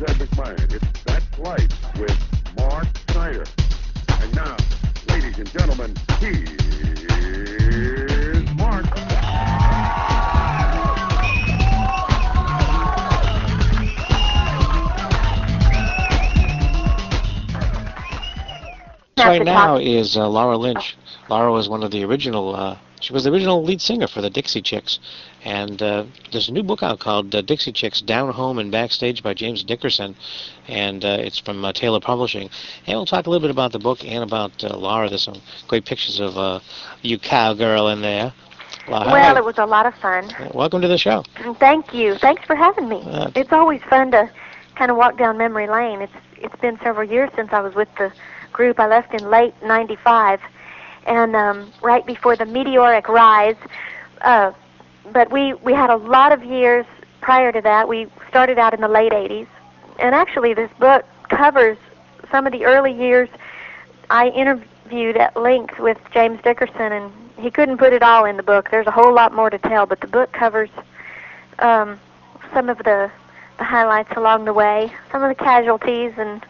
Ed McMahon. It's That's Life with Mark Snyder. And now, ladies and gentlemen, here's Mark. Right now is Laura Lynch. Laura was one of the original, she was the original lead singer for the Dixie Chicks. And there's a new book out called Dixie Chicks Down Home and Backstage by James Dickerson. And it's from Taylor Publishing. And we'll talk a little bit about the book and about Laura. There's some great pictures of you cowgirl in there. Well, it was a lot of fun. Welcome to the show. Thank you. Thanks for having me. It's always fun to kind of walk down memory lane. It's been several years since I was with the group. I left in late '95, and right before the meteoric rise. But we had a lot of years prior to that. We started out in the late '80s, and actually this book covers some of the early years. I interviewed at length with James Dickerson, and he couldn't put it all in the book. There's a whole lot more to tell, but the book covers some of the highlights along the way, some of the casualties, and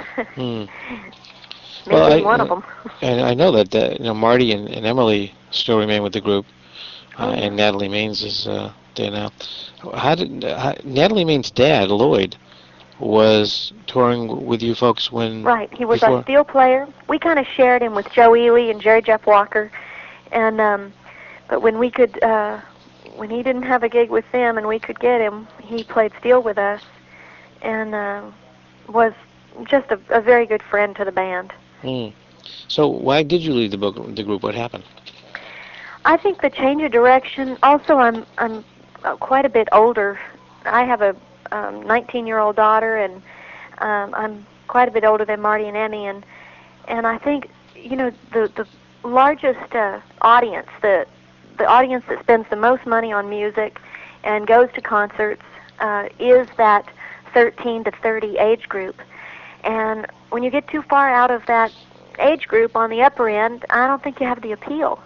well, one of them. And I know that Marty and Emily still remain with the group, and Natalie Maines is there now. Natalie Maines' dad, Lloyd, was touring with you folks when? Right, he was a steel player. We kind of shared him with Joe Ely and Jerry Jeff Walker, and but when we could, when he didn't have a gig with them and we could get him, he played steel with us, and was just a very good friend to the band. So why did you leave the group? What happened? I think the change of direction. Also, I'm quite a bit older. I have a 19-year-old daughter, and I'm quite a bit older than Marty and Emmy, and I think the largest audience, the audience that spends the most money on music and goes to concerts is that 13 to 30 age group. And when you get too far out of that age group on the upper end, I don't think you have the appeal.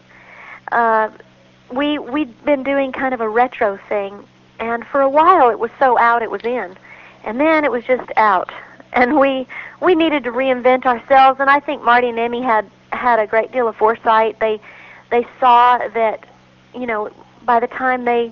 We'd been doing kind of a retro thing, and for a while it was so out it was in, and then it was just out. And we needed to reinvent ourselves, and I think Marty and Emmy had a great deal of foresight. They saw that, by the time they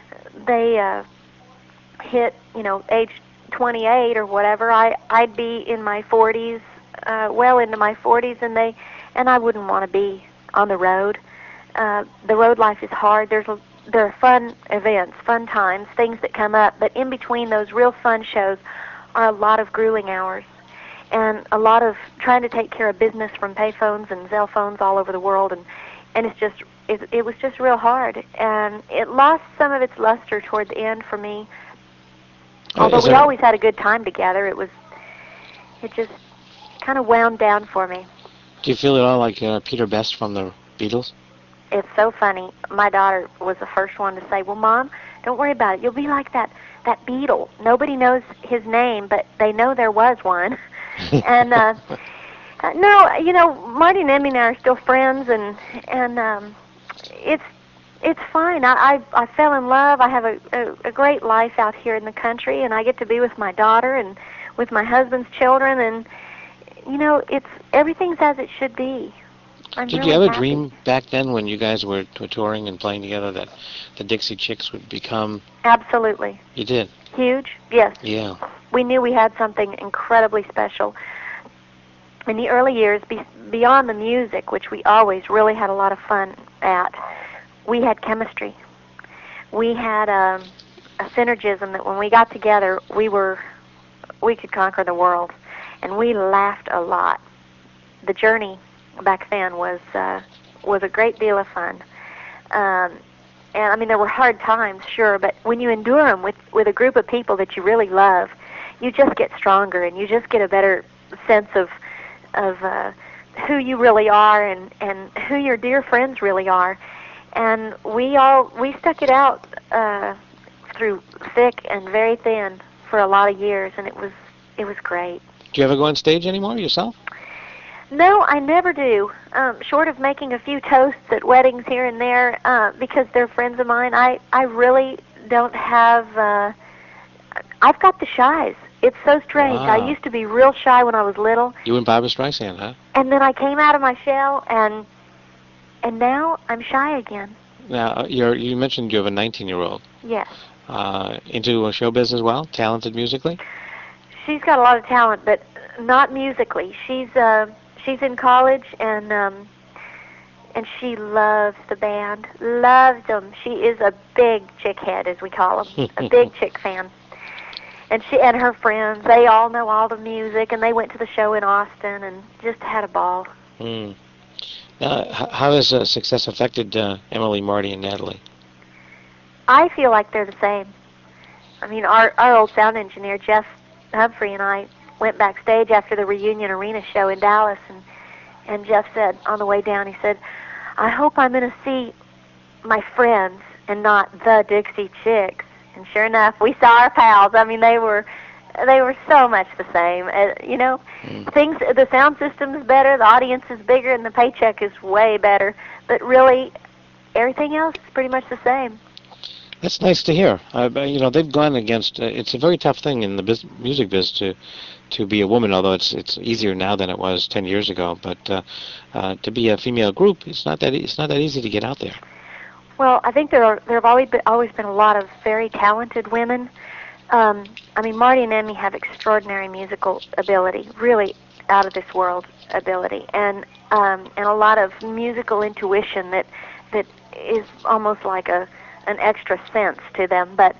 hit, age 28 or whatever, I'd be in my 40s, well into my 40s, and I wouldn't want to be on the road. The road life is hard. There are fun events, fun times, things that come up, but in between those real fun shows are a lot of grueling hours and a lot of trying to take care of business from payphones and cell phones all over the world, and it was just real hard, and it lost some of its luster toward the end for me. Although we always had a good time together, it just kind of wound down for me. Do you feel at all like Peter Best from the Beatles? It's so funny. My daughter was the first one to say, "Well, Mom, don't worry about it. You'll be like that Beatle. Nobody knows his name, but they know there was one." And no, Marty and Emmy and I are still friends, and it's fine. I fell in love. I have a great life out here in the country, and I get to be with my daughter and with my husband's children, and it's everything's as it should be. Did you ever dream back then when you guys were touring and playing together that the Dixie Chicks would become? Absolutely. You did? Huge, yes. Yeah. We knew we had something incredibly special. In the early years, beyond the music, which we always really had a lot of fun at, we had chemistry. We had a synergism that when we got together, we could conquer the world, and we laughed a lot. The journey back then was a great deal of fun, and I mean there were hard times, sure, but when you endure them with a group of people that you really love, you just get stronger, and you just get a better sense of who you really are and who your dear friends really are. And we stuck it out through thick and very thin for a lot of years, and it was great. Do you ever go on stage anymore yourself? No, I never do. Short of making a few toasts at weddings here and there, because they're friends of mine, I really don't have. I've got the shies. It's so strange. Wow. I used to be real shy when I was little, You and Barbara Streisand, huh? and then I came out of my shell, and now I'm shy again. Now, you mentioned you have a 19-year-old. Yes. Into showbiz as well, talented musically? She's got a lot of talent, but not musically. She's in college, and she loves the band, loves them. She is a big chick head, as we call them, a big chick fan. And she and her friends, they all know all the music, and they went to the show in Austin and just had a ball. Mm. How has success affected Emily, Marty, and Natalie? I feel like they're the same. I mean, our old sound engineer, Jeff Humphrey, and I went backstage after the Reunion Arena show in Dallas, and Jeff said on the way down, he said, I hope I'm going to see my friends and not the Dixie Chicks. And sure enough, we saw our pals. I mean, they were so much the same. You know, things. The sound system's better, the audience is bigger, and the paycheck is way better. But really, everything else is pretty much the same. That's nice to hear. You know, they've gone against. It's a very tough thing in the music biz to be a woman, although it's easier now than it was 10 years ago. But to be a female group, it's not that easy to get out there. Well, I think there have always been a lot of very talented women. I mean, Marty and Emmy have extraordinary musical ability, really out of this world ability, and a lot of musical intuition that is almost like an extra sense to them. But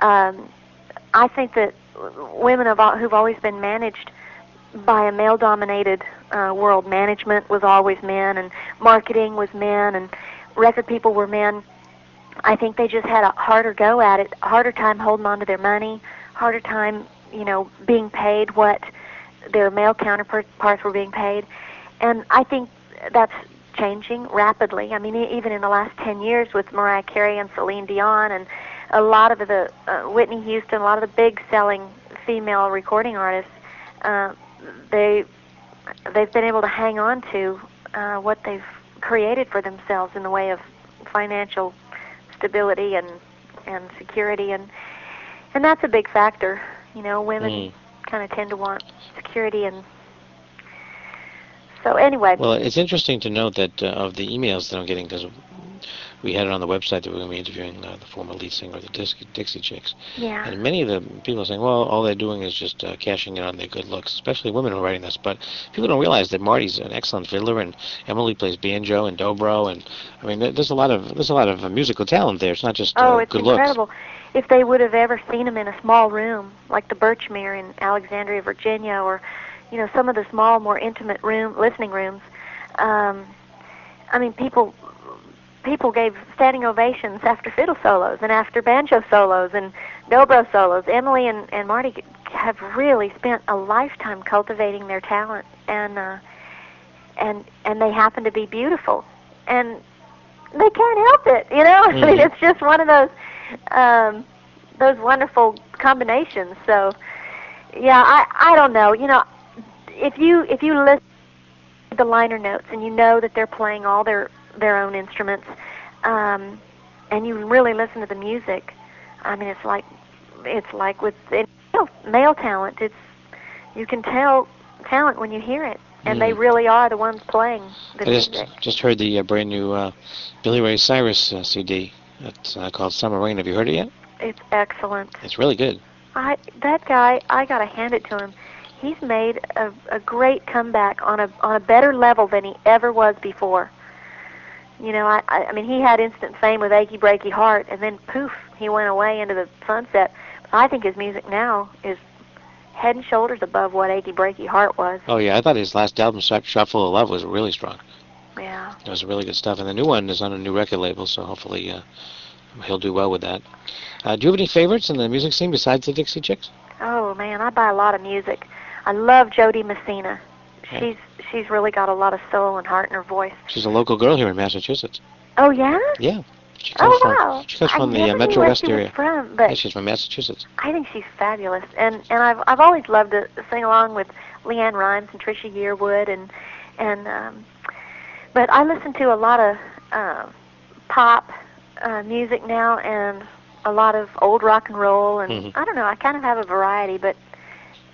I think that women who've always been managed by a male-dominated world, management was always men, and marketing was men, and record people were men. I think they just had a harder go at it, a harder time holding on to their money, harder time, you know, being paid what their male counterparts were being paid. And I think that's changing rapidly. I mean, even in the last 10 years with Mariah Carey and Celine Dion and a lot of the Whitney Houston, a lot of the big selling female recording artists, they've been able to hang on to what they've created for themselves in the way of financial stability and security, and that's a big factor. You know, women kind of tend to want security, and so anyway. Well, it's interesting to note that of the emails that I'm getting, because we had it on the website that we were going to be interviewing the former lead singer of the Dixie Chicks. Yeah. And many of the people are saying, well, all they're doing is just cashing in on their good looks, especially women who are writing this. But people don't realize that Marty's an excellent fiddler, and Emily plays banjo and dobro, and I mean, there's a lot of musical talent there. It's not just it's good incredible. looks. If they would have ever seen them in a small room, like the Birchmere in Alexandria, Virginia, or you know, some of the small, more intimate listening rooms, I mean, people gave standing ovations after fiddle solos and after banjo solos and dobro solos. Emily and Marty have really spent a lifetime cultivating their talent, and they happen to be beautiful, and they can't help it. You know, I mean, it's just one of those wonderful combinations. So, yeah, I don't know. You know, if you listen to the liner notes and you know that they're playing all their own instruments, and you really listen to the music, I mean, it's like with male talent. You can tell talent when you hear it, and they really are the ones playing the music. I just heard the brand new Billy Ray Cyrus CD. It's called Summer Rain. Have you heard it yet? It's excellent. It's really good. That guy, I gotta hand it to him. He's made a great comeback on a better level than he ever was before. You know, I mean, he had instant fame with Achy Breaky Heart, and then poof, he went away into the sunset. But I think his music now is head and shoulders above what Achy Breaky Heart was. Oh yeah, I thought his last album, Shot Full of Love, was really strong. Yeah. It was really good stuff, and the new one is on a new record label, so hopefully he'll do well with that. Do you have any favorites in the music scene besides the Dixie Chicks? Oh man, I buy a lot of music. I love Jody Messina. Yeah. She's really got a lot of soul and heart in her voice. She's a local girl here in Massachusetts. Oh yeah? Yeah. She comes wow. She comes from the Metro West area. Yeah, she's from Massachusetts. I think she's fabulous, and I've always loved to sing along with Leanne Rimes and Trisha Yearwood, and but I listen to a lot of pop music now, and a lot of old rock and roll, and I don't know, I kind of have a variety, but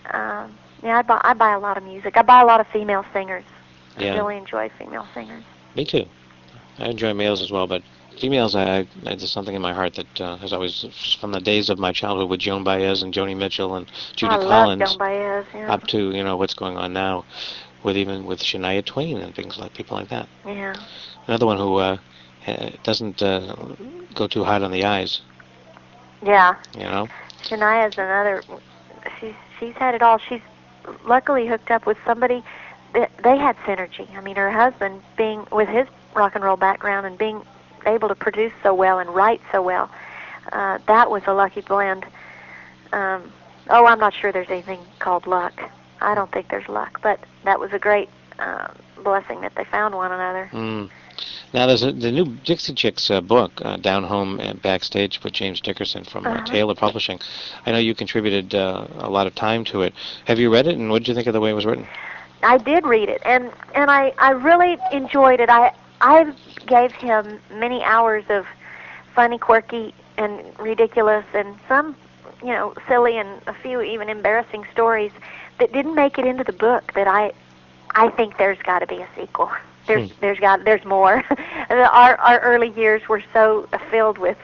Yeah, I buy a lot of music. I buy a lot of female singers. Yeah. I really enjoy female singers. Me too. I enjoy males as well, but females, there's something in my heart that has always, from the days of my childhood with Joan Baez and Joni Mitchell and Judy I love Collins, Joan Baez, yeah. up to what's going on now, with Shania Twain and things like people like that. Yeah. Another one who doesn't go too hard on the eyes. Yeah. You know. Shania's another. She's had it all. She's luckily hooked up with somebody. They had synergy. I mean, her husband, being with his rock and roll background and being able to produce so well and write so well, that was a lucky blend. I'm not sure there's anything called luck. I don't think there's luck, but that was a great blessing that they found one another. Mm. Now, there's the new Dixie Chicks book, Down Home and Backstage, with James Dickerson from Taylor Publishing. I know you contributed a lot of time to it. Have you read it, and what did you think of the way it was written? I did read it, and I really enjoyed it. I gave him many hours of funny, quirky, and ridiculous, and some, silly, and a few even embarrassing stories that didn't make it into the book. That I think there's got to be a sequel. There's more. Our early years were so filled with,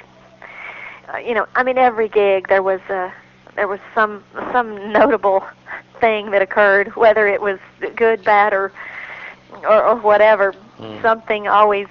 every gig there was some notable thing that occurred, whether it was good, bad, or whatever. Something always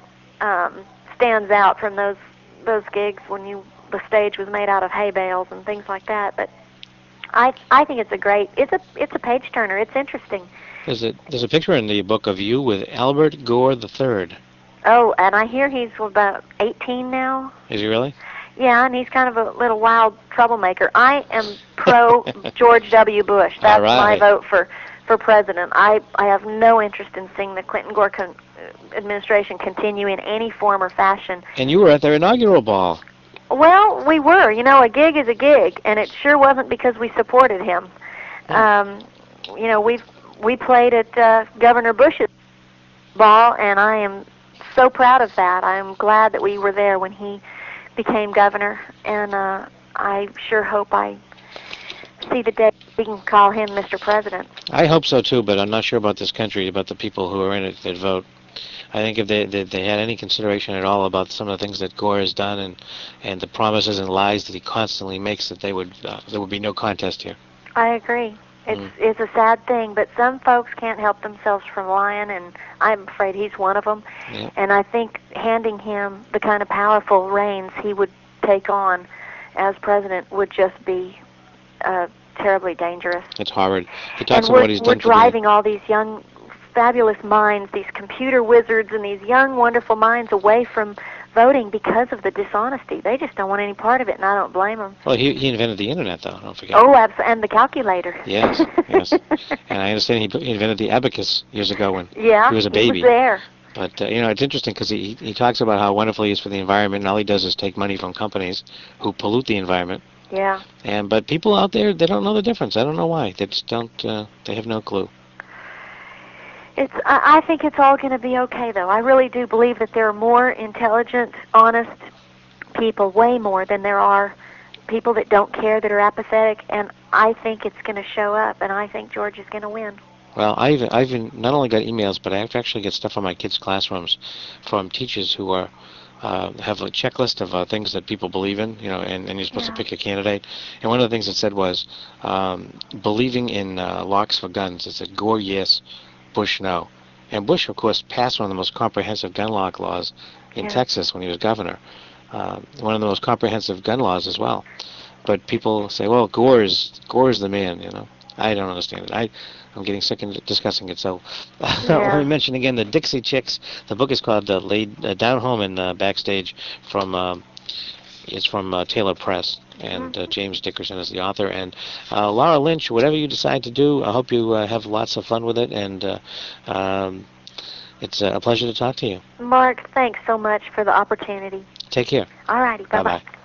stands out from those gigs when the stage was made out of hay bales and things like that. But I think it's a page turner. It's interesting. There's a picture in the book of you with Albert Gore III. Oh, and I hear he's about 18 now. Is he really? Yeah, and he's kind of a little wild troublemaker. I am pro George W. Bush. That's my vote for president. I have no interest in seeing the Clinton-Gore administration continue in any form or fashion. And you were at their inaugural ball. Well, we were. A gig is a gig, and it sure wasn't because we supported him. We played at Governor Bush's ball, and I am so proud of that. I'm glad that we were there when he became governor, and I sure hope I see the day we can call him Mr. President. I hope so too, but I'm not sure about this country, about the people who are in it that vote. I think if they had any consideration at all about some of the things that Gore has done and the promises and lies that he constantly makes, that there would be no contest here. I agree. It's a sad thing, but some folks can't help themselves from lying, and I'm afraid he's one of them. Yeah. And I think handing him the kind of powerful reins he would take on as president would just be terribly dangerous. It's horrid. He talks about what he's done. We're driving all these young, fabulous minds, these computer wizards, and these young, wonderful minds away from voting because of the dishonesty. They just don't want any part of it, and I don't blame them. Well, he invented the internet, though. Don't forget. Oh, absolutely, and the calculator. Yes. And I understand he invented the abacus years ago when he was a baby. He was there. But it's interesting because he talks about how wonderful he is for the environment, and all he does is take money from companies who pollute the environment. Yeah. But people out there, they don't know the difference. I don't know why. They just don't. They have no clue. I think it's all going to be okay, though. I really do believe that there are more intelligent, honest people, way more than there are people that don't care, that are apathetic, and I think it's going to show up, and I think George is going to win. Well, I've not only got emails, but I actually get stuff from my kids' classrooms from teachers who are have a checklist of things that people believe in, and you're supposed to pick a candidate. And one of the things it said was believing in locks for guns. It said Gore, yes. Bush, no. And Bush, of course, passed one of the most comprehensive gun lock laws in Texas when he was governor. One of the most comprehensive gun laws as well. But people say, well, Gore is the man, I don't understand it. I'm getting sick of discussing it. So let me mention again the Dixie Chicks. The book is called Down Home and Backstage it's from Taylor Press. And James Dickerson is the author. And Laura Lynch, whatever you decide to do, I hope you have lots of fun with it. And it's a pleasure to talk to you. Mark, thanks so much for the opportunity. Take care. All righty. Bye-bye.